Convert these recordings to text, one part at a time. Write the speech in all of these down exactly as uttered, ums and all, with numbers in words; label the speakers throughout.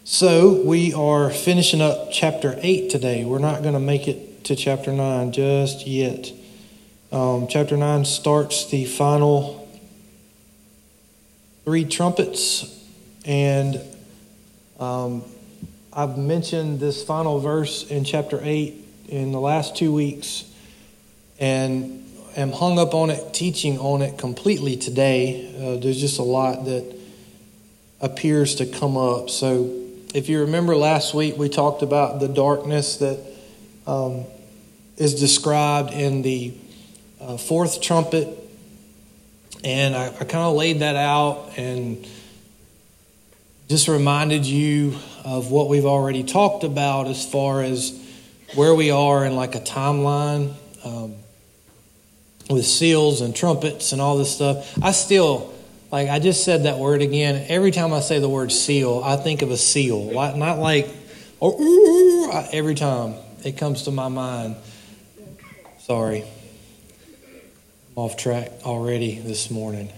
Speaker 1: So we are finishing up chapter eight today. We're not going to make it to chapter nine just yet. Um, chapter nine starts the final three trumpets, and um, I've mentioned this final verse in chapter eight in the last two weeks, and am hung up on it, teaching on it completely today. Uh, there's just a lot that appears to come up. So if you remember last week, we talked about the darkness that um, is described in the uh, fourth trumpet. And I, I kind of laid that out and just reminded you of what we've already talked about as far as where we are in like a timeline um, with seals and trumpets and all this stuff. I still... Like, I just said that word again. Every time I say the word seal, I think of a seal. Not like, oh, every time it comes to my mind. Sorry. I'm off track already this morning.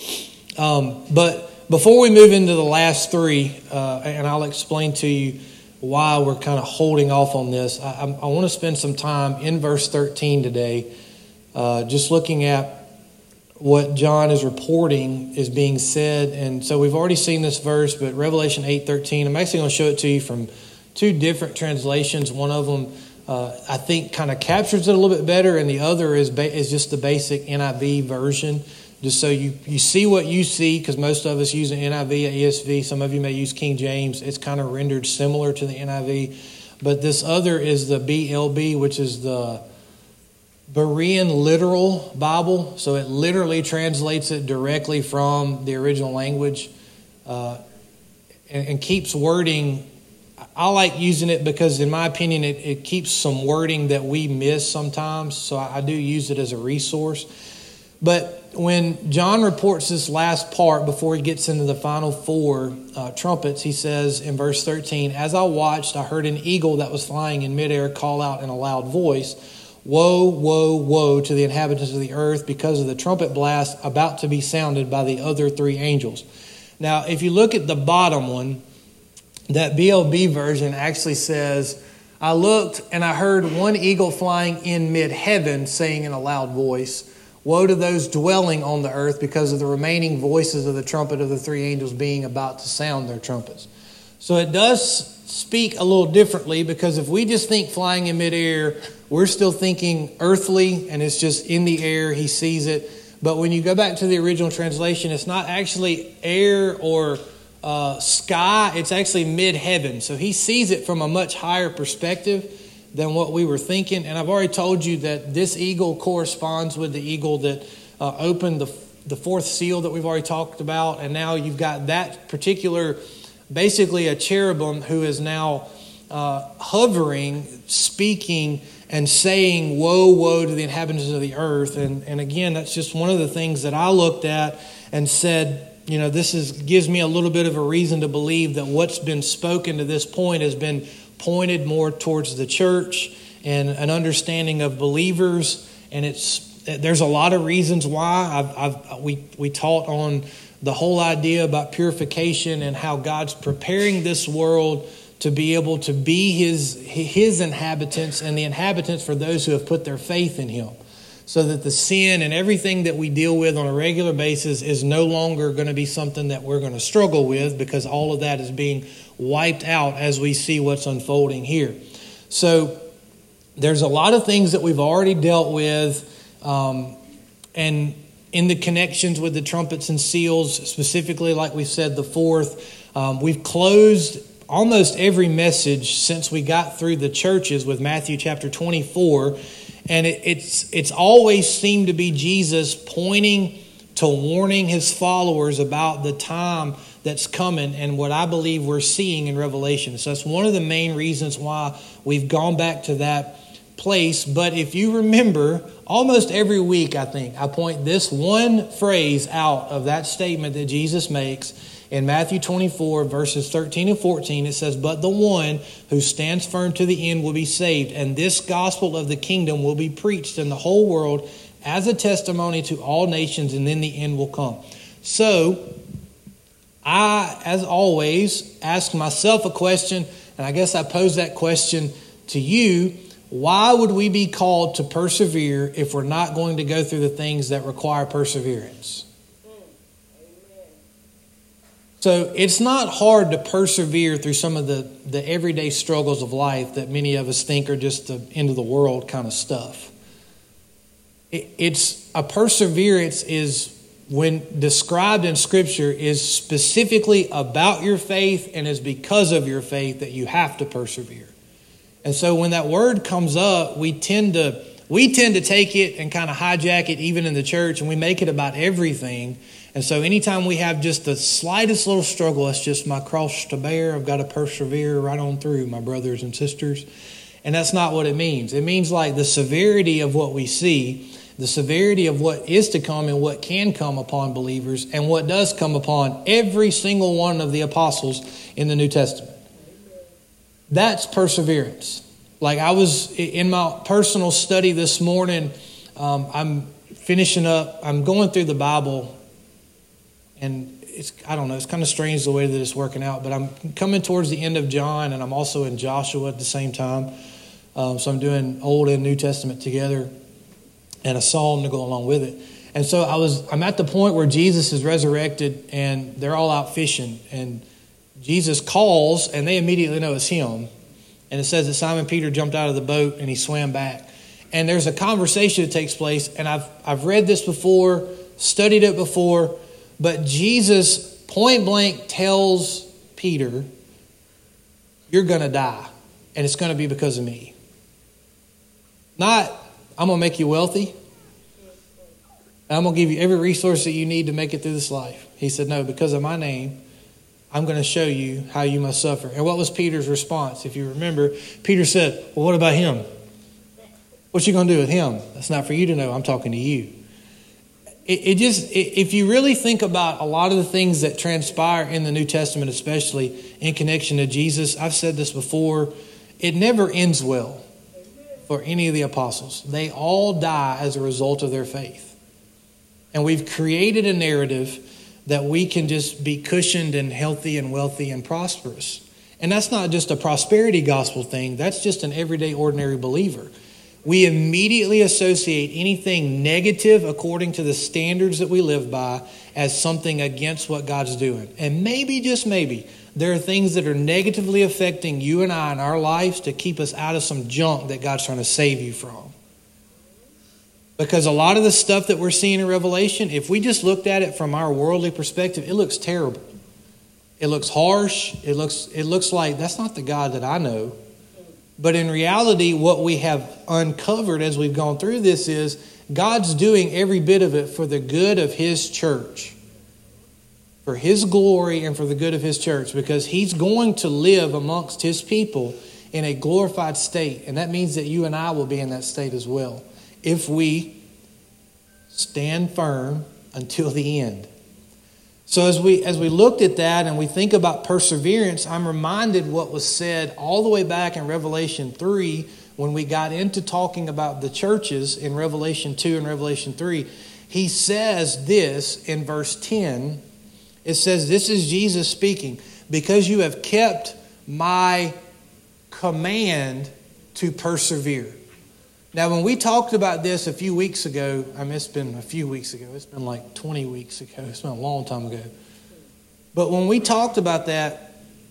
Speaker 1: Um, but before we move into the last three, uh, and I'll explain to you why we're kind of holding off on this, I, I want to spend some time in verse thirteen today, uh, just looking at what John is reporting is being said. And so we've already seen this verse, but Revelation eight thirteen, I'm actually going to show it to you from two different translations. One of them, uh, I think, kind of captures it a little bit better, and the other is ba- is just the basic N I V version, just so you, you see what you see, because most of us use an N I V, an E S V. Some of you may use King James. It's kind of rendered similar to the N I V. But this other is the B L B, which is the Berean Literal Bible, so it literally translates it directly from the original language uh, and, and keeps wording. I like using it because, in my opinion, it, it keeps some wording that we miss sometimes, so I, I do use it as a resource. But when John reports this last part before he gets into the final four uh, trumpets, he says in verse thirteen, "As I watched, I heard an eagle that was flying in midair call out in a loud voice, 'Woe, woe, woe to the inhabitants of the earth because of the trumpet blast about to be sounded by the other three angels.'" Now, if you look at the bottom one, that B L B version actually says, "I looked and I heard one eagle flying in mid-heaven saying in a loud voice, 'Woe to those dwelling on the earth because of the remaining voices of the trumpet of the three angels being about to sound their trumpets.'" So it does speak a little differently, because if we just think flying in midair, we're still thinking earthly and it's just in the air, he sees it. But when you go back to the original translation, it's not actually air or uh, sky, it's actually mid-heaven. So he sees it from a much higher perspective than what we were thinking. And I've already told you that this eagle corresponds with the eagle that uh, opened the, the fourth seal that we've already talked about. And now you've got that particular, basically a cherubim who is now uh, hovering, speaking, and saying, "Woe, woe to the inhabitants of the earth." And, and again, that's just one of the things that I looked at and said, you know, this is gives me a little bit of a reason to believe that what's been spoken to this point has been pointed more towards the church and an understanding of believers. And it's there's a lot of reasons why. I've, I've we we taught on the whole idea about purification and how God's preparing this world to be able to be his his inhabitants, and the inhabitants for those who have put their faith in him, so that the sin and everything that we deal with on a regular basis is no longer going to be something that we're going to struggle with, because all of that is being wiped out as we see what's unfolding here. So there's a lot of things that we've already dealt with, um, and in the connections with the trumpets and seals, specifically, like we said, the fourth, um, we've closed almost every message since we got through the churches with Matthew chapter twenty-four. And it, it's it's always seemed to be Jesus pointing to warning his followers about the time that's coming and what I believe we're seeing in Revelation. So that's one of the main reasons why we've gone back to that place. But if you remember, almost every week, I think, I point this one phrase out of that statement that Jesus makes in Matthew twenty-four, verses thirteen and fourteen. It says, "But the one who stands firm to the end will be saved, and this gospel of the kingdom will be preached in the whole world as a testimony to all nations, and then the end will come." So I, as always, ask myself a question, and I guess I pose that question to you. Why would we be called to persevere if we're not going to go through the things that require perseverance? So it's not hard to persevere through some of the, the everyday struggles of life that many of us think are just the end of the world kind of stuff. It, it's a perseverance is, when described in Scripture, is specifically about your faith and is because of your faith that you have to persevere. And so when that word comes up, we tend to we tend to take it and kind of hijack it even in the church, and we make it about everything. And so anytime we have just the slightest little struggle, it's just my cross to bear. I've got to persevere right on through, my brothers and sisters. And that's not what it means. It means like the severity of what we see, the severity of what is to come and what can come upon believers, and what does come upon every single one of the apostles in the New Testament. That's perseverance. Like I was in my personal study this morning, um, I'm finishing up, I'm going through the Bible, and it's, I don't know, it's kind of strange the way that it's working out, but I'm coming towards the end of John, and I'm also in Joshua at the same time. Um, so I'm doing Old and New Testament together, and a psalm to go along with it. And so I was, I'm at the point where Jesus is resurrected, and they're all out fishing, and Jesus calls, and they immediately know it's him. And it says that Simon Peter jumped out of the boat and he swam back. And there's a conversation that takes place, and I've I've read this before, studied it before, but Jesus point blank tells Peter, "You're going to die, and it's going to be because of me." Not, "I'm going to make you wealthy. I'm going to give you every resource that you need to make it through this life." He said, "No, because of my name, I'm going to show you how you must suffer." And what was Peter's response? If you remember, Peter said, "Well, what about him? What you going to do with him? That's not for you to know. I'm talking to you." It, it just, it, if you really think about a lot of the things that transpire in the New Testament, especially in connection to Jesus, I've said this before, it never ends well for any of the apostles. They all die as a result of their faith. And we've created a narrative that we can just be cushioned and healthy and wealthy and prosperous. And that's not just a prosperity gospel thing. That's just an everyday, ordinary believer. We immediately associate anything negative according to the standards that we live by as something against what God's doing. And maybe, just maybe, there are things that are negatively affecting you and I in our lives to keep us out of some junk that God's trying to save you from. Because a lot of the stuff that we're seeing in Revelation, if we just looked at it from our worldly perspective, it looks terrible. It looks harsh. It looks it looks like that's not the God that I know. But in reality, what we have uncovered as we've gone through this is God's doing every bit of it for the good of His church, for His glory and for the good of His church, because He's going to live amongst His people in a glorified state. And that means that you and I will be in that state as well, if we stand firm until the end. So as we as we looked at that and we think about perseverance, I'm reminded what was said all the way back in Revelation three when we got into talking about the churches in Revelation two and Revelation three. He says this in verse ten. It says, this is Jesus speaking, "Because you have kept my command to persevere." Now, when we talked about this a few weeks ago, I mean, it's been a few weeks ago. It's been like twenty weeks ago. It's been a long time ago. But when we talked about that,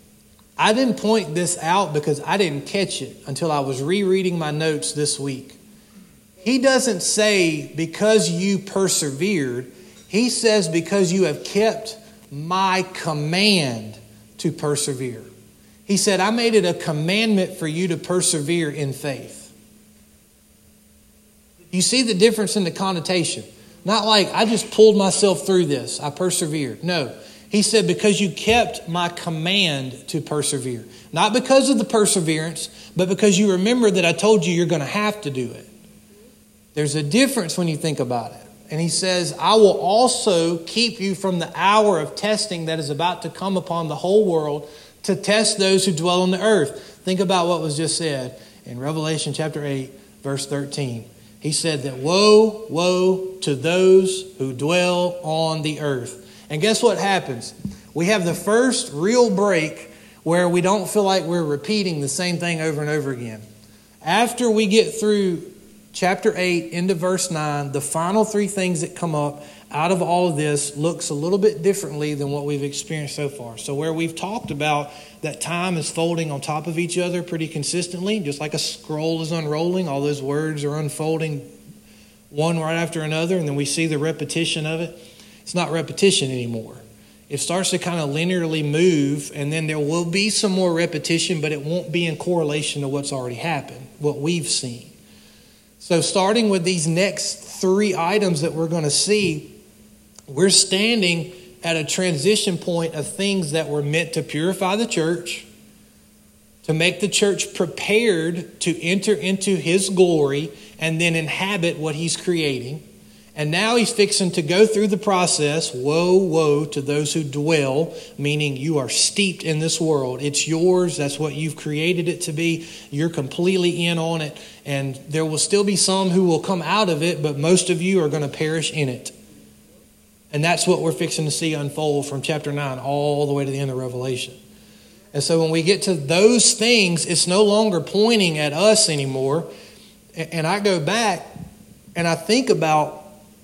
Speaker 1: I didn't point this out because I didn't catch it until I was rereading my notes this week. He doesn't say, "because you persevered." He says, "because you have kept my command to persevere." He said, "I made it a commandment for you to persevere in faith." You see the difference in the connotation. Not like I just pulled myself through this, I persevered. No, he said, "because you kept my command to persevere." Not because of the perseverance, but because you remember that I told you you're going to have to do it. There's a difference when you think about it. And he says, "I will also keep you from the hour of testing that is about to come upon the whole world to test those who dwell on the earth." Think about what was just said in Revelation chapter eight, verse thirteen. He said that woe, woe to those who dwell on the earth. And guess what happens? We have the first real break where we don't feel like we're repeating the same thing over and over again. After we get through chapter eight into verse nine, the final three things that come up out of all of this looks a little bit differently than what we've experienced so far. So where we've talked about that time is folding on top of each other pretty consistently, just like a scroll is unrolling, all those words are unfolding one right after another, and then we see the repetition of it. It's not repetition anymore. It starts to kind of linearly move, and then there will be some more repetition, but it won't be in correlation to what's already happened, what we've seen. So starting with these next three items that we're going to see, we're standing at a transition point of things that were meant to purify the church, to make the church prepared to enter into His glory and then inhabit what He's creating. And now He's fixing to go through the process. Woe, woe to those who dwell, meaning you are steeped in this world. It's yours. That's what you've created it to be. You're completely in on it. And there will still be some who will come out of it, but most of you are going to perish in it. And that's what we're fixing to see unfold from chapter nine all the way to the end of Revelation. And so when we get to those things, it's no longer pointing at us anymore. And I go back and I think about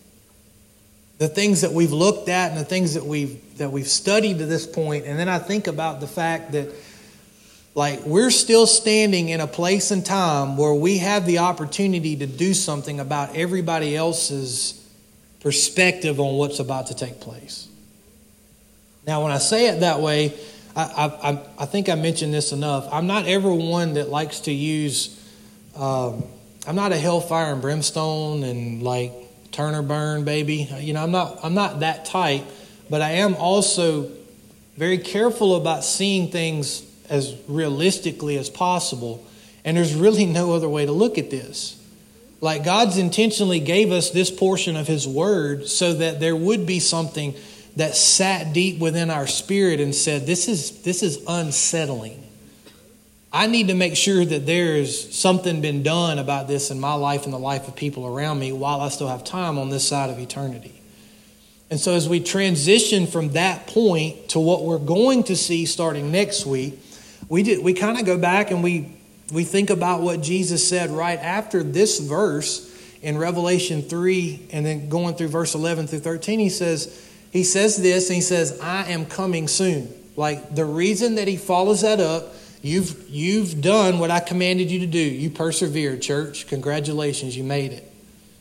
Speaker 1: the things that we've looked at and the things that we've that we've studied to this point, and then I think about the fact that, like, we're still standing in a place and time where we have the opportunity to do something about everybody else's perspective on what's about to take place. Now, when I say it that way, I I, I think I mentioned this enough. I'm not ever one that likes to use. Um, I'm not a hellfire and brimstone and like turn or burn, baby. You know, I'm not I'm not that type, but I am also very careful about seeing things as realistically as possible. And there's really no other way to look at this. Like, God's intentionally gave us this portion of His Word so that there would be something that sat deep within our spirit and said, this is this is unsettling. I need to make sure that there's something been done about this in my life and the life of people around me while I still have time on this side of eternity. And so as we transition from that point to what we're going to see starting next week, we did we kind of go back and we we think about what Jesus said right after this verse in Revelation three, and then going through verse eleven through thirteen. He says, he says this, and he says, I am coming soon. Like, the reason that he follows that up, You've you've done what I commanded you to do. You persevered, church. Congratulations, you made it.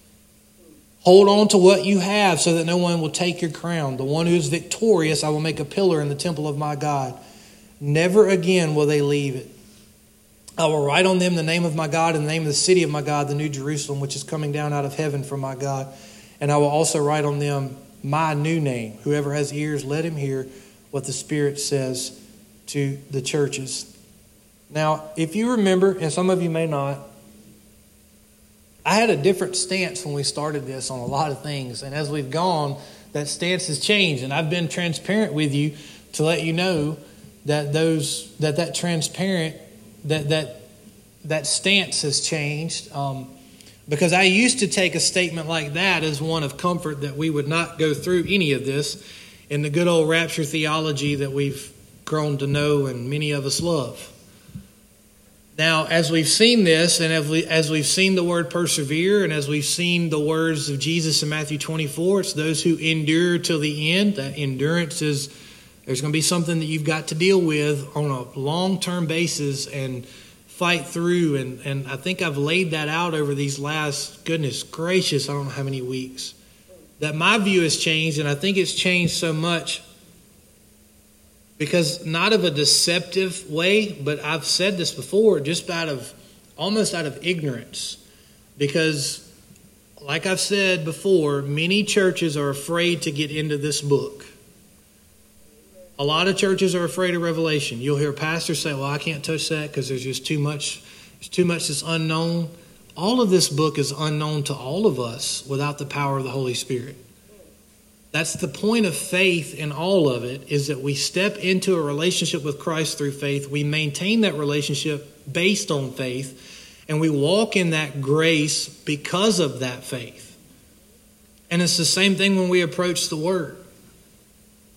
Speaker 1: Hold on to what you have so that no one will take your crown. The one who is victorious, I will make a pillar in the temple of my God. Never again will they leave it. I will write on them the name of my God and the name of the city of my God, the New Jerusalem, which is coming down out of heaven from my God. And I will also write on them my new name. Whoever has ears, let him hear what the Spirit says to the churches. Now, if you remember, and some of you may not, I had a different stance when we started this on a lot of things. And as we've gone, that stance has changed. And I've been transparent with you to let you know that those that that transparent, that that that stance has changed. Um, because I used to take a statement like that as one of comfort that we would not go through any of this in the good old rapture theology that we've grown to know and many of us love. Now, as we've seen this, and as, we, as we've seen the word persevere, and as we've seen the words of Jesus in Matthew twenty-four, it's those who endure till the end. That endurance is, there's going to be something that you've got to deal with on a long-term basis and fight through. And, and I think I've laid that out over these last, goodness gracious, I don't know how many weeks, that my view has changed, and I think it's changed so much because not of a deceptive way, but I've said this before, just out of, almost out of ignorance. Because, like I've said before, many churches are afraid to get into this book. A lot of churches are afraid of Revelation. You'll hear pastors say, well, I can't touch that because there's just too much, there's too much that's unknown. All of this book is unknown to all of us without the power of the Holy Spirit. That's the point of faith in all of it, is that we step into a relationship with Christ through faith. We maintain that relationship based on faith, and we walk in that grace because of that faith. And it's the same thing when we approach the Word.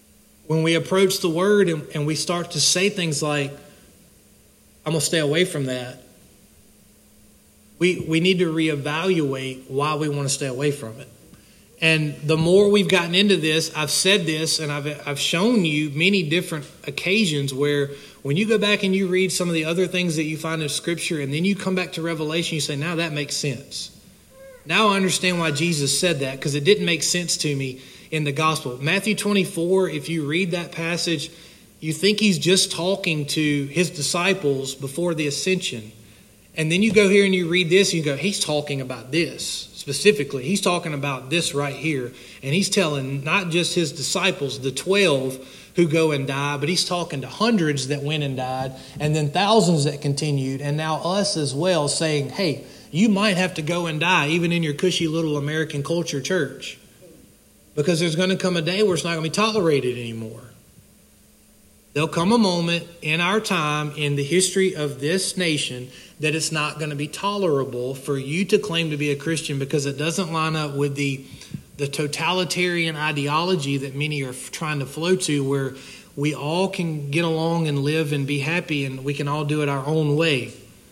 Speaker 1: when we approach the word and, and we start to say things like, I'm going to stay away from that, we, we need to reevaluate why we want to stay away from it. And the more we've gotten into this, I've said this, and I've I've shown you many different occasions where when you go back and you read some of the other things that you find in Scripture, and then you come back to Revelation, you say, now that makes sense. Now I understand why Jesus said that, because it didn't make sense to me in the gospel. Matthew twenty-four, if you read that passage, you think he's just talking to his disciples before the ascension. And then you go here and you read this, and you go, he's talking about this. Specifically, he's talking about this right here. And he's telling not just his disciples, the twelve who go and die, but he's talking to hundreds that went and died, and then thousands that continued, and now us as well, saying, hey, you might have to go and die even in your cushy little American culture church, because there's going to come a day where it's not going to be tolerated anymore. There'll come a moment in our time, in the history of this nation, that it's not going to be tolerable for you to claim to be a Christian because it doesn't line up with the, the totalitarian ideology that many are trying to flow to, where we all can get along and live and be happy, and we can all do it our own way.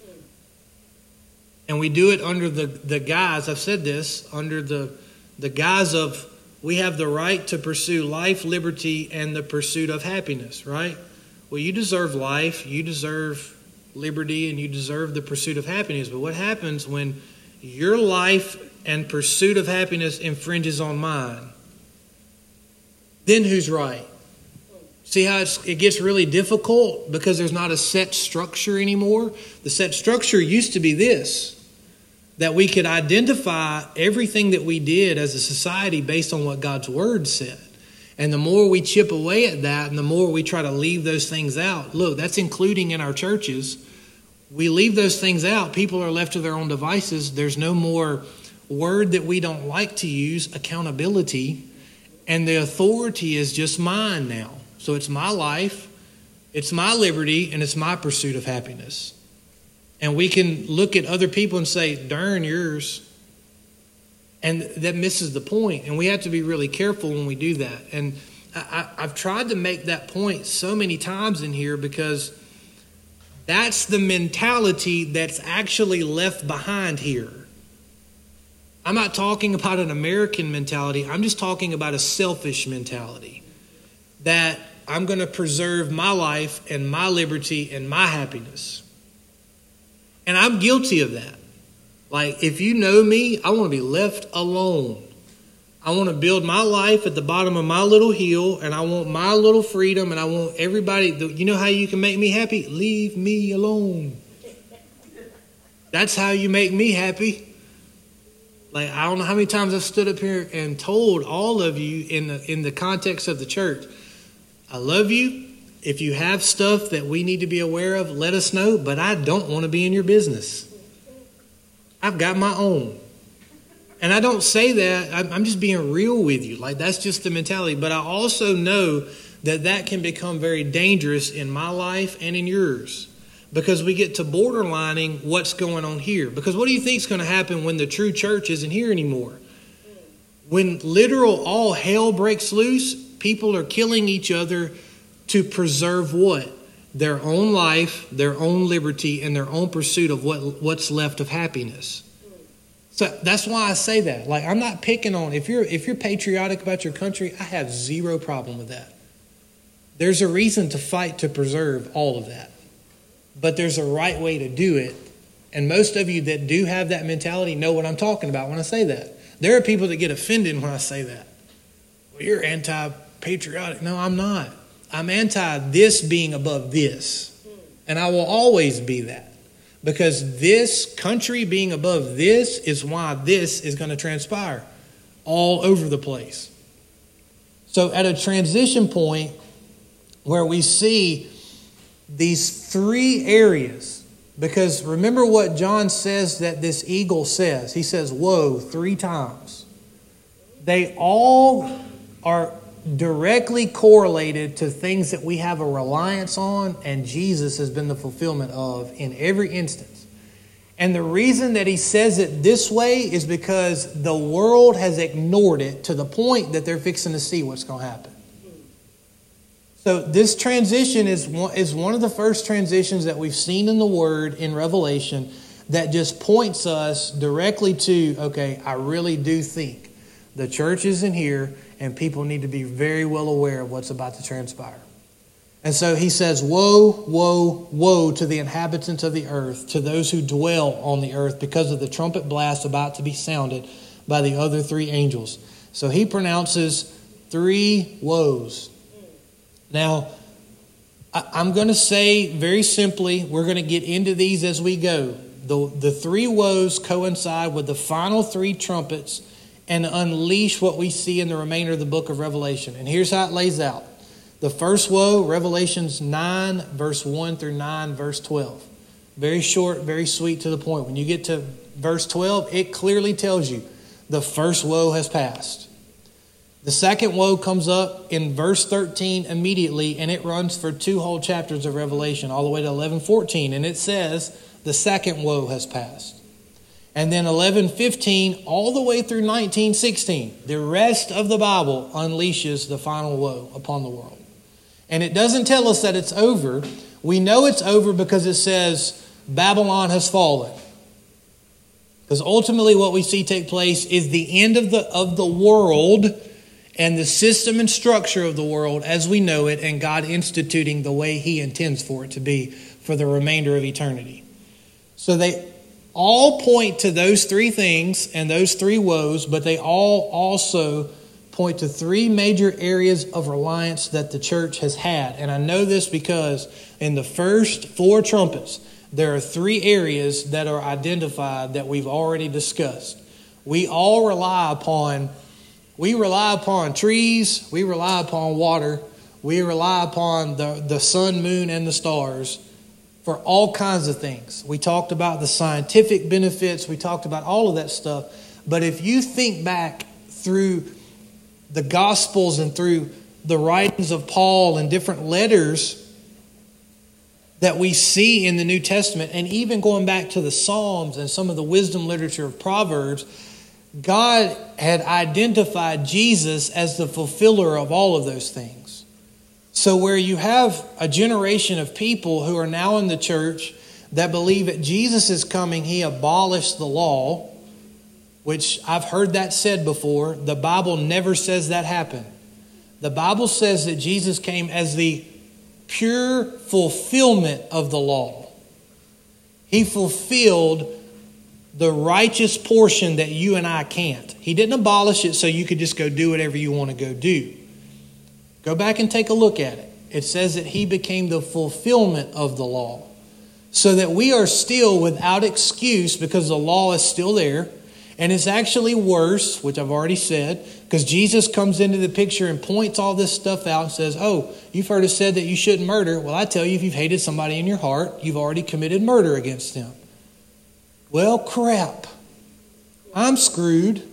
Speaker 1: And we do it under the, the guise, I've said this, under the, the guise of we have the right to pursue life, liberty, and the pursuit of happiness, right? Well, you deserve life, you deserve liberty, and you deserve the pursuit of happiness. But what happens when your life and pursuit of happiness infringes on mine? Then who's right? See how it's, it gets really difficult because there's not a set structure anymore? The set structure used to be this, that we could identify everything that we did as a society based on what God's Word said. And the more we chip away at that, and the more we try to leave those things out, look, that's including in our churches. We leave those things out. People are left to their own devices. There's no more word that we don't like to use, accountability. And the authority is just mine now. So it's my life, it's my liberty, and it's my pursuit of happiness. And we can look at other people and say, darn yours. And that misses the point. And we have to be really careful when we do that. And I, I've tried to make that point so many times in here because that's the mentality that's actually left behind here. I'm not talking about an American mentality. I'm just talking about a selfish mentality. That I'm going to preserve my life and my liberty and my happiness. And I'm guilty of that. Like, if you know me, I want to be left alone. I want to build my life at the bottom of my little hill, and I want my little freedom, and I want everybody, you know how you can make me happy? Leave me alone. That's how you make me happy. Like, I don't know how many times I've stood up here and told all of you in the, in the context of the church, I love you. If you have stuff that we need to be aware of, let us know, but I don't want to be in your business. I've got my own. And I don't say that, I'm just being real with you. Like, that's just the mentality. But I also know that that can become very dangerous in my life and in yours. Because we get to borderlining what's going on here. Because what do you think is going to happen when the true church isn't here anymore? When literal all hell breaks loose, people are killing each other to preserve what? Their own life, their own liberty, and their own pursuit of what, what's left of happiness. So that's why I say that. Like, I'm not picking on, if you're if you're patriotic about your country, I have zero problem with that. There's a reason to fight to preserve all of that. But there's a right way to do it. And most of you that do have that mentality know what I'm talking about when I say that. There are people that get offended when I say that. Well, you're anti-patriotic. No, I'm not. I'm anti this being above this. And I will always be that. Because this country being above this is why this is going to transpire all over the place. So at a transition point where we see these three areas, because remember what John says that this eagle says. He says, woe, three times. They all are directly correlated to things that we have a reliance on, and Jesus has been the fulfillment of in every instance. And the reason that he says it this way is because the world has ignored it to the point that they're fixing to see what's going to happen. So this transition is one, is one of the first transitions that we've seen in the Word in Revelation that just points us directly to, okay, I really do think the church isn't here and people need to be very well aware of what's about to transpire. And so he says, woe, woe, woe to the inhabitants of the earth, to those who dwell on the earth because of the trumpet blast about to be sounded by the other three angels. So he pronounces three woes. Now, I'm going to say very simply, we're going to get into these as we go. The, the three woes coincide with the final three trumpets and unleash what we see in the remainder of the book of Revelation. And here's how it lays out. The first woe, Revelations nine, verse one through nine, verse twelve. Very short, very sweet to the point. When you get to verse twelve, it clearly tells you the first woe has passed. The second woe comes up in verse thirteen immediately, and it runs for two whole chapters of Revelation, all the way to eleven fourteen. And it says the second woe has passed. And then eleven fifteen all the way through nineteen sixteen. The rest of the Bible unleashes the final woe upon the world. And it doesn't tell us that it's over. We know it's over because it says Babylon has fallen. Because ultimately what we see take place is the end of the of the world and the system and structure of the world as we know it, and God instituting the way He intends for it to be for the remainder of eternity. So they all point to those three things and those three woes, but they all also point to three major areas of reliance that the church has had. And I know this because in the first four trumpets, there are three areas that are identified that we've already discussed. We all rely upon, we rely upon trees, we rely upon water, we rely upon the, the sun, moon, and the stars for all kinds of things. We talked about the scientific benefits, we talked about all of that stuff. But if you think back through the Gospels and through the writings of Paul and different letters that we see in the New Testament, and even going back to the Psalms and some of the wisdom literature of Proverbs, God had identified Jesus as the fulfiller of all of those things. So where you have a generation of people who are now in the church that believe that Jesus is coming, He abolished the law, which I've heard that said before. The Bible never says that happened. The Bible says that Jesus came as the pure fulfillment of the law. He fulfilled the righteous portion that you and I can't. He didn't abolish it so you could just go do whatever you want to go do. Go back and take a look at it. It says that He became the fulfillment of the law, so that we are still without excuse because the law is still there. And it's actually worse, which I've already said, because Jesus comes into the picture and points all this stuff out and says, oh, you've heard it said that you shouldn't murder. Well, I tell you, if you've hated somebody in your heart, you've already committed murder against them. Well, crap. I'm screwed.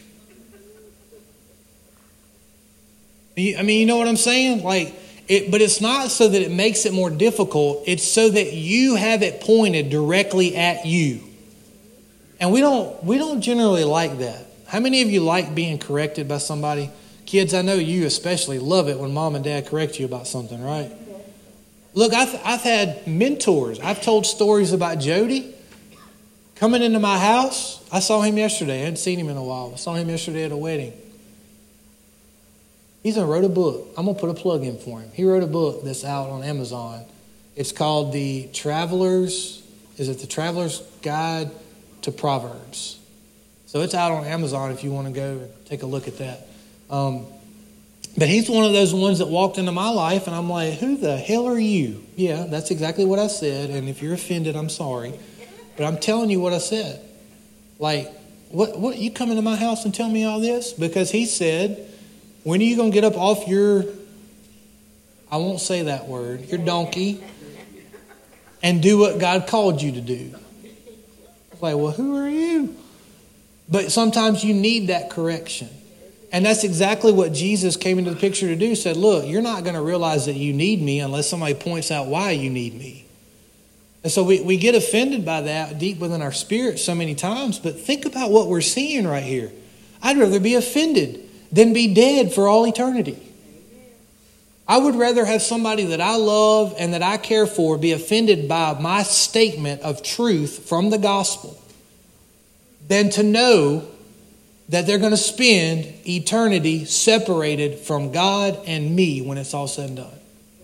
Speaker 1: I mean, you know what I'm saying? Like, it, but it's not so that it makes it more difficult. It's so that you have it pointed directly at you. And we don't we don't generally like that. How many of you like being corrected by somebody? Kids, I know you especially love it when mom and dad correct you about something, right? Look, I've, I've had mentors. I've told stories about Jody coming into my house. I saw him yesterday. I hadn't seen him in a while. I saw him yesterday at a wedding. He's wrote a book. I'm going to put a plug in for him. He wrote a book that's out on Amazon. It's called The Traveler's, is it The Traveler's Guide to Proverbs? So it's out on Amazon if you want to go and take a look at that. Um, but he's one of those ones that walked into my life and I'm like, who the hell are you? Yeah, that's exactly what I said. And if you're offended, I'm sorry. But I'm telling you what I said. Like, what, what, you come into my house and tell me all this? Because he said, when are you going to get up off your, I won't say that word, your donkey, and do what God called you to do? Like, well, who are you? But sometimes you need that correction. And that's exactly what Jesus came into the picture to do. He said, look, you're not going to realize that you need me unless somebody points out why you need me. And so we, we get offended by that deep within our spirit so many times. But think about what we're seeing right here. I'd rather be offended than be dead for all eternity. I would rather have somebody that I love and that I care for be offended by my statement of truth from the gospel than to know that they're going to spend eternity separated from God and me when it's all said and done.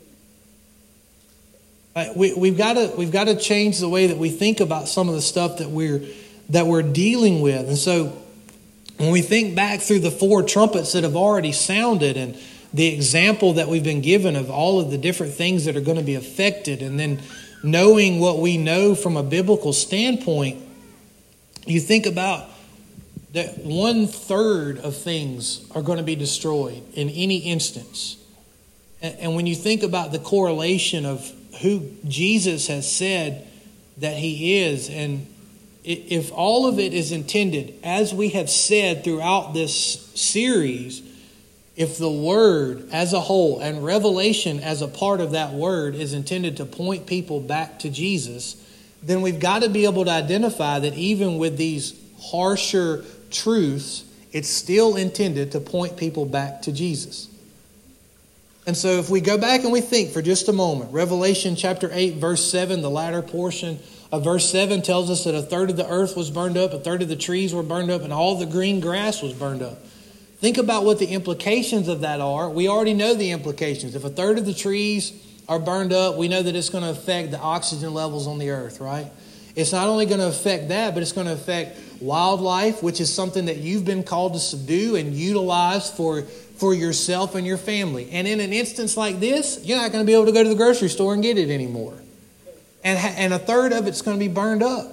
Speaker 1: Right? We, we've got to we've got to change the way that we think about some of the stuff that we're that we're dealing with. And so when we think back through the four trumpets that have already sounded and the example that we've been given of all of the different things that are going to be affected, and then knowing what we know from a biblical standpoint, you think about that one third of things are going to be destroyed in any instance. And when you think about the correlation of who Jesus has said that he is, and if all of it is intended, as we have said throughout this series, if the Word as a whole and Revelation as a part of that Word is intended to point people back to Jesus, then we've got to be able to identify that even with these harsher truths, it's still intended to point people back to Jesus. And so if we go back and we think for just a moment, Revelation chapter eight, verse seven, the latter portion of verse seven tells us that a third of the earth was burned up, a third of the trees were burned up, and all the green grass was burned up. Think about what the implications of that are. We already know the implications. If a third of the trees are burned up, we know that it's going to affect the oxygen levels on the earth, right? It's not only going to affect that, but it's going to affect wildlife, which is something that you've been called to subdue and utilize for, for yourself and your family. And in an instance like this, you're not going to be able to go to the grocery store and get it anymore. And, and a third of it's going to be burned up.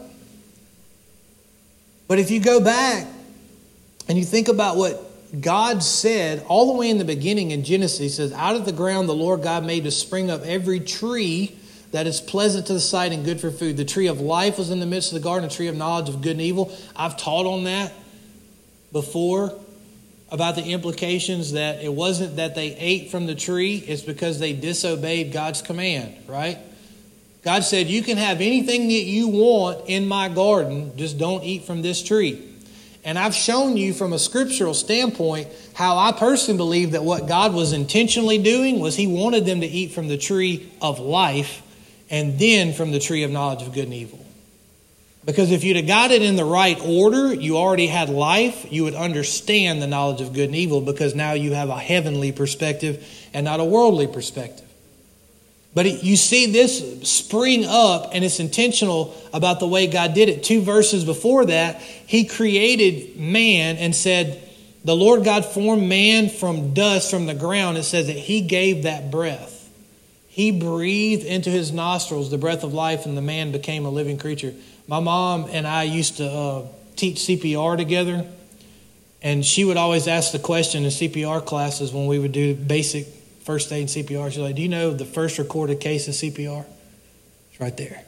Speaker 1: But if you go back and you think about what God said all the way in the beginning in Genesis, he says, out of the ground the Lord God made to spring up every tree that is pleasant to the sight and good for food. The tree of life was in the midst of the garden, a tree of knowledge of good and evil. I've taught on that before about the implications that it wasn't that they ate from the tree, it's because they disobeyed God's command, right? God said, you can have anything that you want in my garden, just don't eat from this tree. And I've shown you from a scriptural standpoint how I personally believe that what God was intentionally doing was he wanted them to eat from the tree of life and then from the tree of knowledge of good and evil. Because if you'd have got it in the right order, you already had life, you would understand the knowledge of good and evil because now you have a heavenly perspective and not a worldly perspective. But it, you see this spring up, and it's intentional about the way God did it. Two verses before that, he created man and said, the Lord God formed man from dust from the ground. It says that he gave that breath. He breathed into his nostrils the breath of life, and the man became a living creature. My mom and I used to uh, teach C P R together, and she would always ask the question in C P R classes when we would do basic first aid and C P R. She's like, do you know the first recorded case of C P R? It's right there.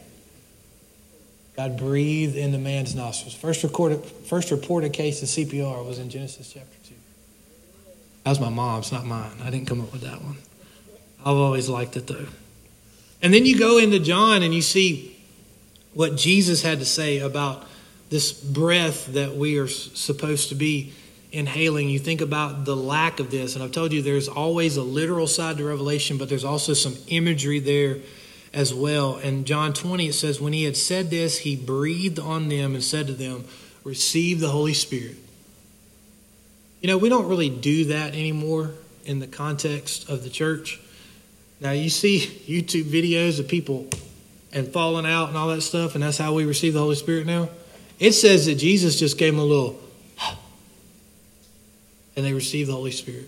Speaker 1: God breathed into man's nostrils. First recorded, first reported case of C P R was in Genesis chapter two. That was my mom's, not mine. I didn't come up with that one. I've always liked it though. And then you go into John and you see what Jesus had to say about this breath that we are supposed to be inhaling. You think about the lack of this, and I've told you there's always a literal side to Revelation, but there's also some imagery there as well. In John twenty, it says, when he had said this, he breathed on them and said to them, receive the Holy Spirit. You know, we don't really do that anymore in the context of the church. Now, you see YouTube videos of people and falling out and all that stuff, and that's how we receive the Holy Spirit now. It says that Jesus just gave them a little and they receive the Holy Spirit.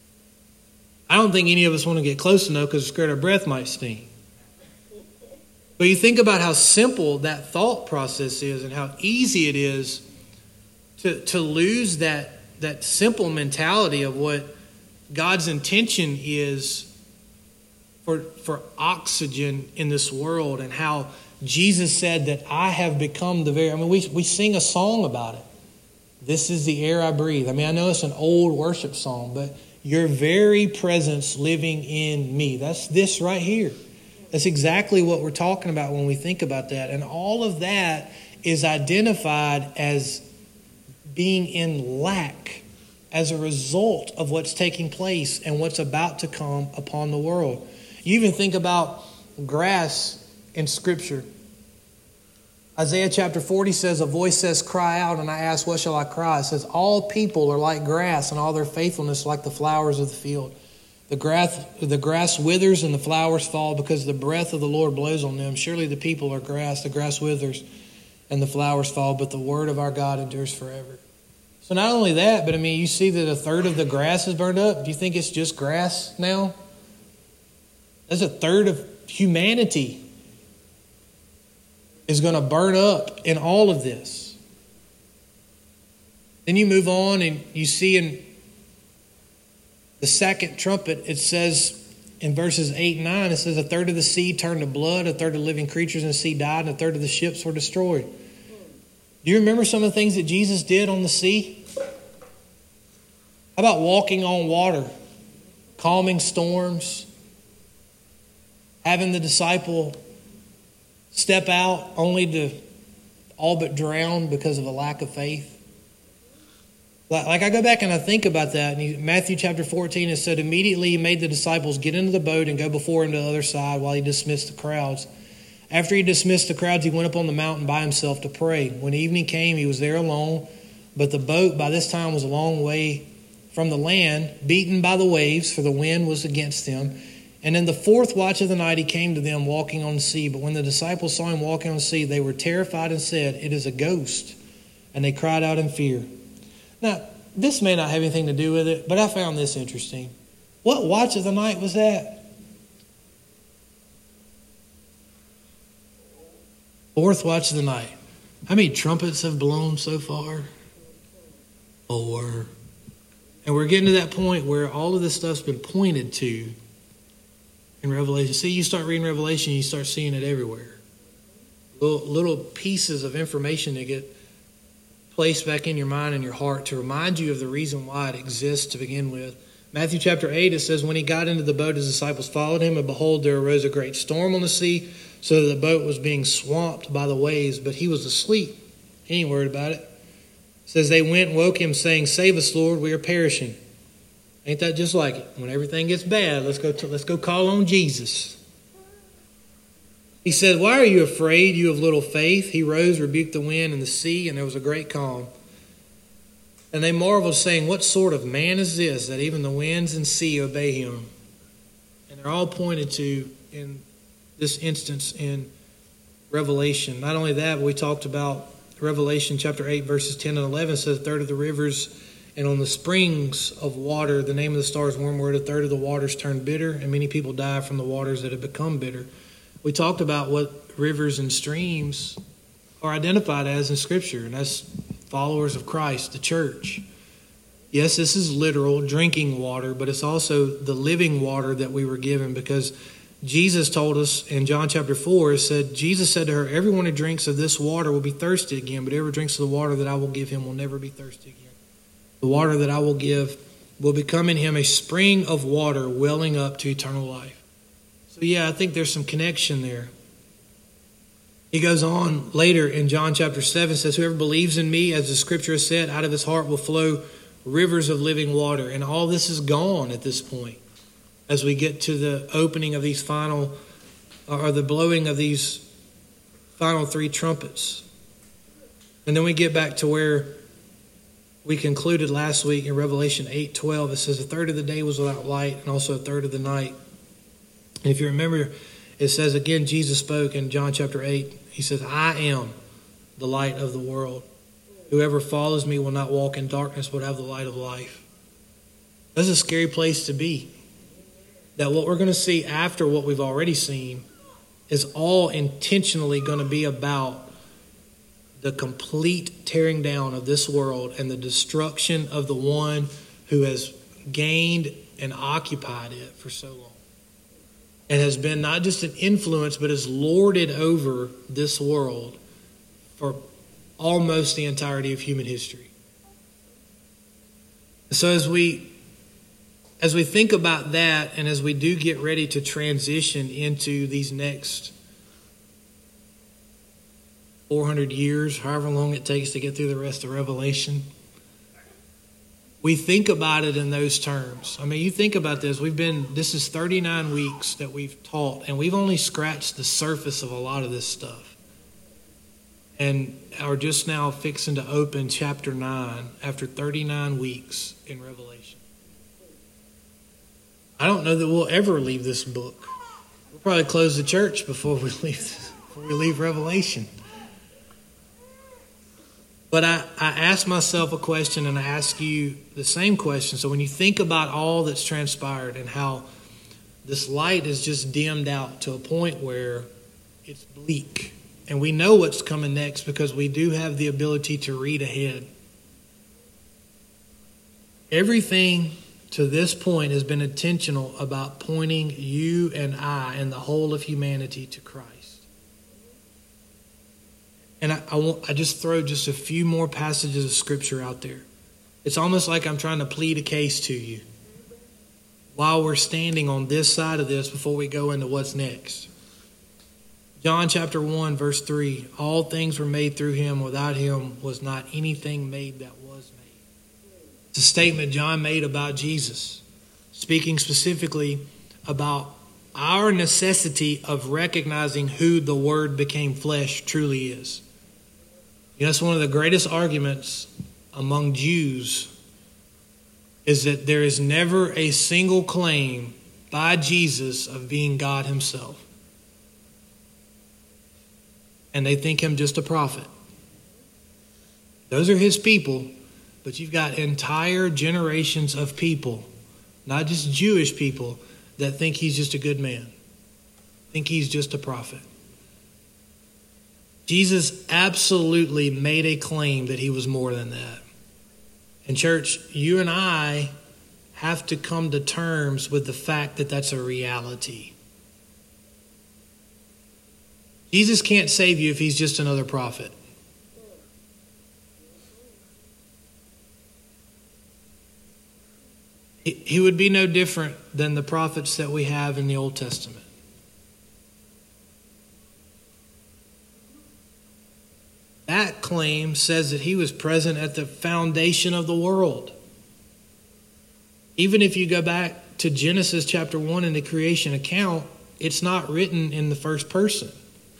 Speaker 1: I don't think any of us want to get close enough because we're scared our breath might sting. But you think about how simple that thought process is and how easy it is to, to lose that, that simple mentality of what God's intention is for, for oxygen in this world, and how Jesus said that I have become the very, I mean, we, we sing a song about it. This is the air I breathe. I mean, I know it's an old worship song, but your very presence living in me. That's this right here. That's exactly what we're talking about when we think about that. And all of that is identified as being in lack as a result of what's taking place and what's about to come upon the world. You even think about grass in Scripture. Isaiah chapter forty says, a voice says, cry out, and I ask, what shall I cry? It says, all people are like grass, and all their faithfulness like the flowers of the field. The grass, the grass withers and the flowers fall because the breath of the Lord blows on them. Surely the people are grass, the grass withers and the flowers fall, but the word of our God endures forever. So not only that, but I mean, you see that a third of the grass is burned up. Do you think it's just grass now? That's a third of humanity is going to burn up in all of this. Then you move on and you see in the second trumpet, it says in verses eight and nine, it says a third of the sea turned to blood, a third of the living creatures in the sea died, and a third of the ships were destroyed. Do you remember some of the things that Jesus did on the sea? How about walking on water, calming storms, having the disciple step out only to all but drown because of a lack of faith? Like I go back and I think about that. And Matthew chapter fourteen, it said, immediately he made the disciples get into the boat and go before him to the other side while he dismissed the crowds. After he dismissed the crowds, he went up on the mountain by himself to pray. When evening came, he was there alone. But the boat by this time was a long way from the land, beaten by the waves, for the wind was against them. And in the fourth watch of the night, he came to them walking on the sea. But when the disciples saw him walking on the sea, they were terrified and said, it is a ghost. And they cried out in fear. Now, this may not have anything to do with it, but I found this interesting. What watch of the night was that? Fourth watch of the night. How many trumpets have blown so far? Four. And we're getting to that point where all of this stuff's been pointed to in Revelation. See, you start reading Revelation, you start seeing it everywhere. Little, little pieces of information that get placed back in your mind and your heart to remind you of the reason why it exists to begin with. Matthew chapter eight, it says, when he got into the boat, his disciples followed him, and behold, there arose a great storm on the sea, so that the boat was being swamped by the waves, but he was asleep. He ain't worried about it. It says they went and woke him, saying, save us, Lord, we are perishing. Ain't that just like it? When everything gets bad, let's go to, let's go call on Jesus. He said, why are you afraid, you of little faith? He rose, rebuked the wind and the sea, and there was a great calm. And they marveled, saying, what sort of man is this, that even the winds and sea obey him? And they're all pointed to in this instance in Revelation. Not only that, but we talked about Revelation chapter eight, verses ten and eleven, says a third of the rivers and on the springs of water, the name of the star is wormwood, a third of the waters turned bitter, and many people die from the waters that have become bitter. We talked about what rivers and streams are identified as in Scripture, and that's followers of Christ, the church. Yes, this is literal drinking water, but it's also the living water that we were given, because Jesus told us in John chapter four, it said, Jesus said to her, everyone who drinks of this water will be thirsty again, but whoever drinks of the water that I will give him will never be thirsty again. The water that I will give will become in him a spring of water welling up to eternal life. So yeah, I think there's some connection there. He goes on later in John chapter seven, says, whoever believes in me, as the scripture has said, out of his heart will flow rivers of living water. And all this is gone at this point as we get to the opening of these final, or the blowing of these final three trumpets. And then we get back to where we concluded last week in Revelation eight twelve. It says a third of the day was without light, and also a third of the night. And if you remember, it says again, Jesus spoke in John chapter eight. He says, I am the light of the world. Whoever follows me will not walk in darkness, but have the light of life. That's a scary place to be. That what we're going to see after what we've already seen is all intentionally going to be about the complete tearing down of this world and the destruction of the one who has gained and occupied it for so long. And has been not just an influence, but has lorded over this world for almost the entirety of human history. So as we as we think about that, and as we do get ready to transition into these next four hundred years, however long it takes to get through the rest of Revelation, we think about it in those terms. I mean, you think about this. We've been, this is thirty-nine weeks that we've taught, and we've only scratched the surface of a lot of this stuff. And are just now fixing to open chapter nine after thirty-nine weeks in Revelation. I don't know that we'll ever leave this book. We'll probably close the church before we leave this, before we leave Revelation. But I, I ask myself a question, and I ask you the same question. So when you think about all that's transpired and how this light is just dimmed out to a point where it's bleak, and we know what's coming next because we do have the ability to read ahead. Everything to this point has been intentional about pointing you and I and the whole of humanity to Christ. And I, I, want, I just throw just a few more passages of Scripture out there. It's almost like I'm trying to plead a case to you while we're standing on this side of this before we go into what's next. John chapter one, verse three, all things were made through him. Without him was not anything made that was made. It's a statement John made about Jesus, speaking specifically about our necessity of recognizing who the Word became flesh truly is. You know, that's one of the greatest arguments among Jews, is that there is never a single claim by Jesus of being God himself. And they think him just a prophet. Those are his people, but you've got entire generations of people, not just Jewish people, that think he's just a good man, think he's just a prophet. Jesus absolutely made a claim that he was more than that. And church, you and I have to come to terms with the fact that that's a reality. Jesus can't save you if he's just another prophet. He would be no different than the prophets that we have in the Old Testament. That claim says that he was present at the foundation of the world. Even if you go back to Genesis chapter one in the creation account, it's not written in the first person.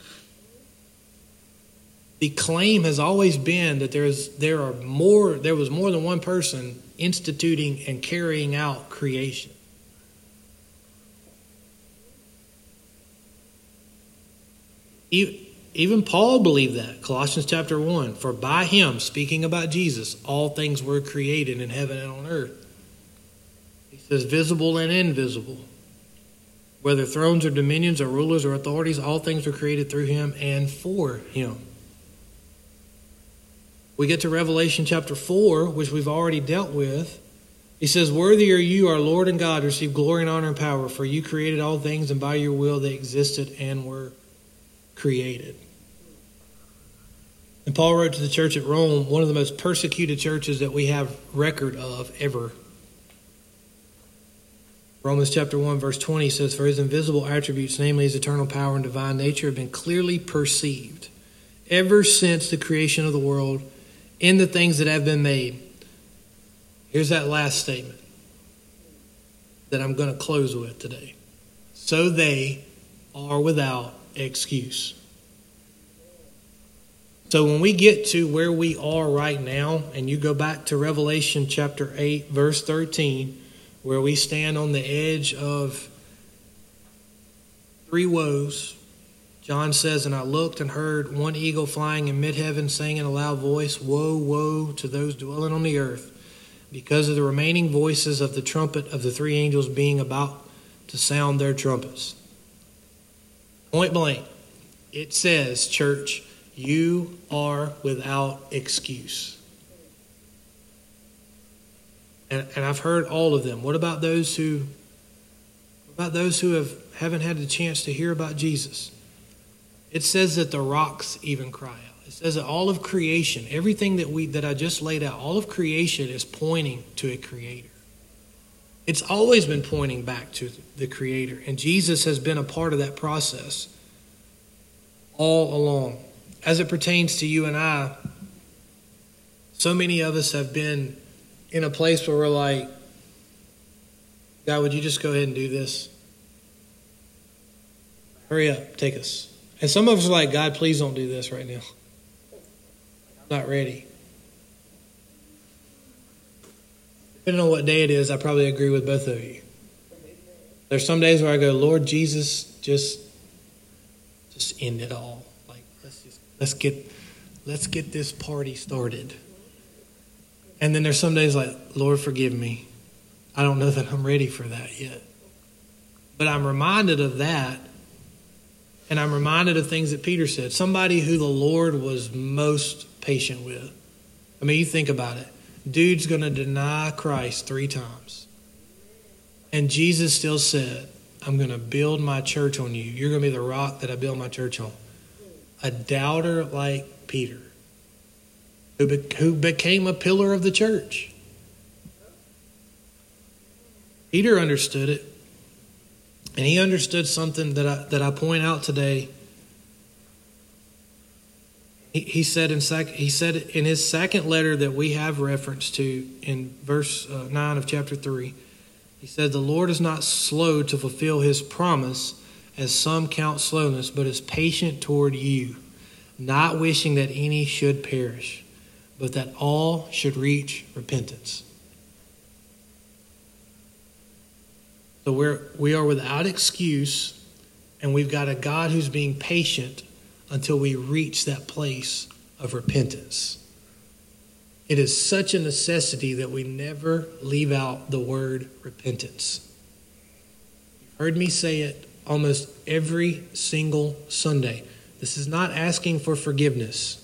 Speaker 1: The claim has always been that there is there are more there was more than one person instituting and carrying out creation. Even Paul believed that. Colossians chapter one, for by him, speaking about Jesus, all things were created in heaven and on earth. He says visible and invisible. Whether thrones or dominions or rulers or authorities, all things were created through him and for him. We get to Revelation chapter four, which we've already dealt with. He says, worthy are you, our Lord and God, to receive glory and honor and power, for you created all things, and by your will they existed and were created. And Paul wrote to the church at Rome, one of the most persecuted churches that we have record of ever. Romans chapter one, verse twenty says, for his invisible attributes, namely his eternal power and divine nature, have been clearly perceived ever since the creation of the world in the things that have been made. Here's that last statement that I'm going to close with today. So they are without excuse. So when we get to where we are right now, and you go back to Revelation chapter eight, verse thirteen, where we stand on the edge of three woes, John says, and I looked and heard one eagle flying in mid-heaven, saying in a loud voice, woe, woe to those dwelling on the earth, because of the remaining voices of the trumpet of the three angels being about to sound their trumpets. Point blank, it says, church, you are without excuse. And, and I've heard all of them. What about those who, what about those who have, haven't had the chance to hear about Jesus? It says that the rocks even cry out. It says that all of creation, everything that we that I just laid out, all of creation is pointing to a creator. It's always been pointing back to the creator. And Jesus has been a part of that process all along. As it pertains to you and I, so many of us have been in a place where we're like, God, would you just go ahead and do this? Hurry up, take us. And some of us are like, God, please don't do this right now. I'm not ready. Depending on what day it is, I probably agree with both of you. There's some days where I go, Lord Jesus, just, just end it all. Like, let's just let's get let's get this party started. And then there's some days like, Lord, forgive me. I don't know that I'm ready for that yet. But I'm reminded of that. And I'm reminded of things that Peter said. Somebody who the Lord was most patient with. I mean, you think about it. Dude's going to deny Christ three times. And Jesus still said, I'm going to build my church on you. You're going to be the rock that I build my church on. A doubter like Peter, who, be- who became a pillar of the church. Peter understood it. And he understood something that I, that I point out today. He, he said in sec, he said in his second letter that we have reference to in verse uh, nine of chapter three. He said, the Lord is not slow to fulfill his promise, as some count slowness, but is patient toward you, not wishing that any should perish, but that all should reach repentance. So we're, we are without excuse, and we've got a God who's being patient until we reach that place of repentance. It is such a necessity that we never leave out the word repentance. You've heard me say it almost every single Sunday. This is not asking for forgiveness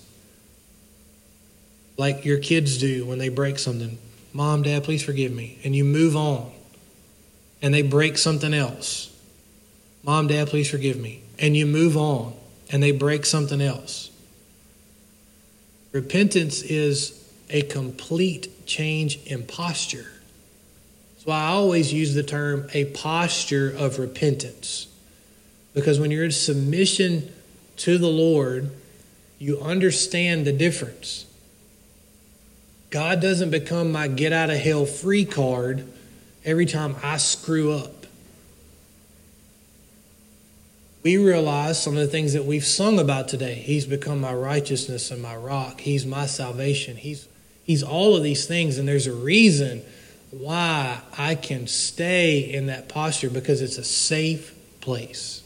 Speaker 1: like your kids do when they break something. Mom, Dad, please forgive me. And you move on. And they break something else. Mom, Dad, please forgive me. And you move on. And they break something else. Repentance is a complete change in posture. That's why I always use the term a posture of repentance. Because when you're in submission to the Lord, you understand the difference. God doesn't become my get out of hell free card every time I screw up. We realize some of the things that we've sung about today. He's become my righteousness and my rock. He's my salvation. He's, he's all of these things. And there's a reason why I can stay in that posture, because it's a safe place.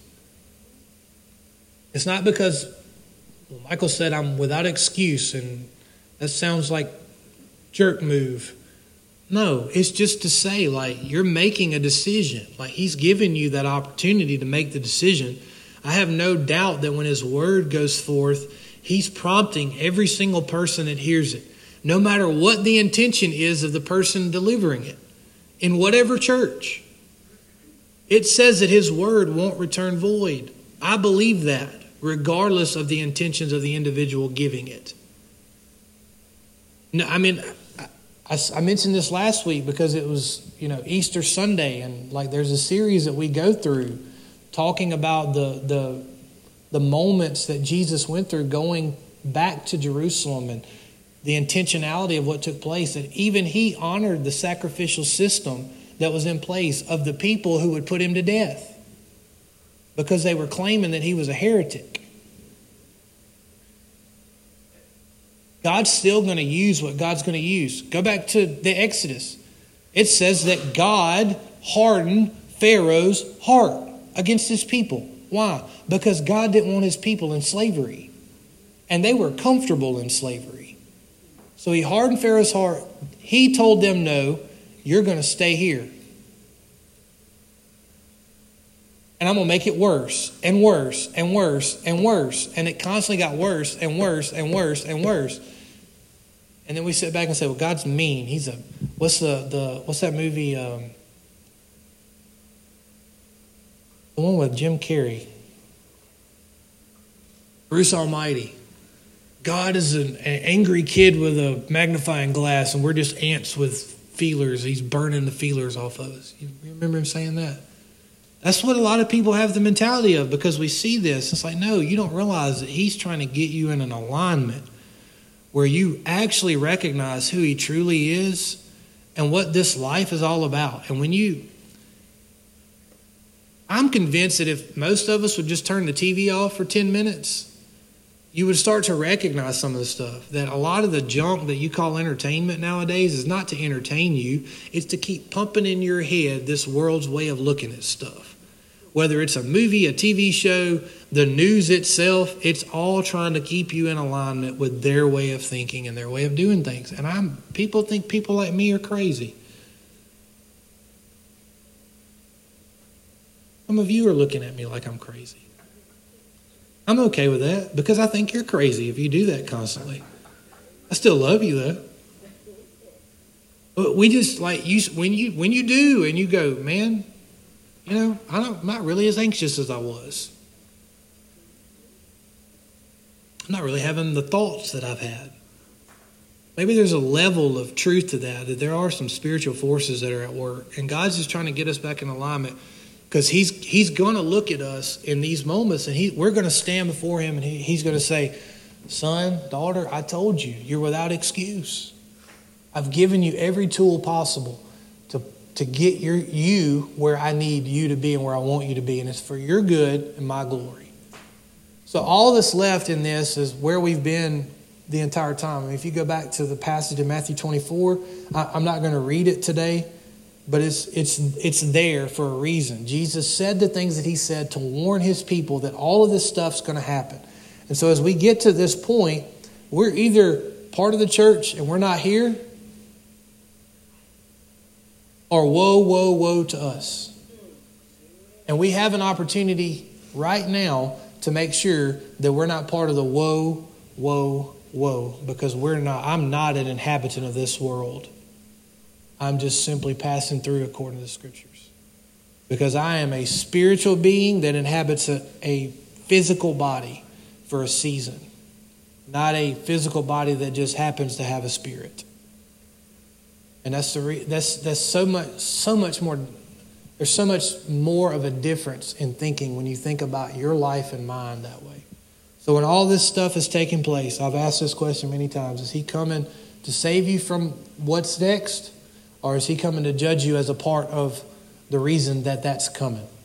Speaker 1: It's not because, well, Michael said I'm without excuse, and that sounds like jerk move. No, it's just to say, like, you're making a decision. Like, he's given you that opportunity to make the decision. I have no doubt that when his word goes forth, he's prompting every single person that hears it, no matter what the intention is of the person delivering it, in whatever church. It says that his word won't return void. I believe that, regardless of the intentions of the individual giving it. No, I mean, I, I mentioned this last week because it was, you know, Easter Sunday, and like there's a series that we go through talking about the the the moments that Jesus went through going back to Jerusalem and the intentionality of what took place. That even he honored the sacrificial system that was in place of the people who would put him to death because they were claiming that he was a heretic. God's still going to use what God's going to use. Go back to the Exodus. It says that God hardened Pharaoh's heart against his people. Why? Because God didn't want his people in slavery. And they were comfortable in slavery. So he hardened Pharaoh's heart. He told them, no, you're going to stay here. And I'm going to make it worse and worse and worse and worse. And it constantly got worse and worse and worse and worse. And then we sit back and say, well, God's mean. He's a, what's the, the what's that movie? Um, the one with Jim Carrey. Bruce Almighty. God is an, an angry kid with a magnifying glass, and we're just ants with feelers. He's burning the feelers off of us. You remember him saying that? That's what a lot of people have the mentality of, because we see this. It's like, no, you don't realize that he's trying to get you in an alignment where you actually recognize who he truly is and what this life is all about. And when you, I'm convinced that if most of us would just turn the T V off for ten minutes, you would start to recognize some of the stuff. That a lot of the junk that you call entertainment nowadays is not to entertain you. It's to keep pumping in your head this world's way of looking at stuff. Whether it's a movie, a T V show, the news itself, it's all trying to keep you in alignment with their way of thinking and their way of doing things. And I'm people think people like me are crazy. Some of you are looking at me like I'm crazy. I'm okay with that because I think you're crazy if you do that constantly. I still love you though. But we just like you when you when you do and you go, man, you know, I don't, I'm not really as anxious as I was. I'm not really having the thoughts that I've had. Maybe there's a level of truth to that, that there are some spiritual forces that are at work. And God's just trying to get us back in alignment because he's he's going to look at us in these moments and he, we're going to stand before him and he, he's going to say, son, daughter, I told you, you're without excuse. I've given you every tool possible to to get your you where I need you to be and where I want you to be. And it's for your good and my glory. So all that's left in this is where we've been the entire time. I mean, if you go back to the passage in Matthew twenty-four, I, I'm not going to read it today, but it's it's it's there for a reason. Jesus said the things that he said to warn his people that all of this stuff's going to happen. And so as we get to this point, we're either part of the church and we're not here, or woe, woe, woe to us. And we have an opportunity right now to make sure that we're not part of the woe, woe, woe. Because we're not, I'm not an inhabitant of this world. I'm just simply passing through according to the scriptures. Because I am a spiritual being that inhabits a, a physical body for a season. Not a physical body that just happens to have a spirit. And that's the re- that's that's so much so much more. There's so much more of a difference in thinking when you think about your life and mine that way. So when all this stuff is taking place, I've asked this question many times: is he coming to save you from what's next, or is he coming to judge you as a part of the reason that that's coming?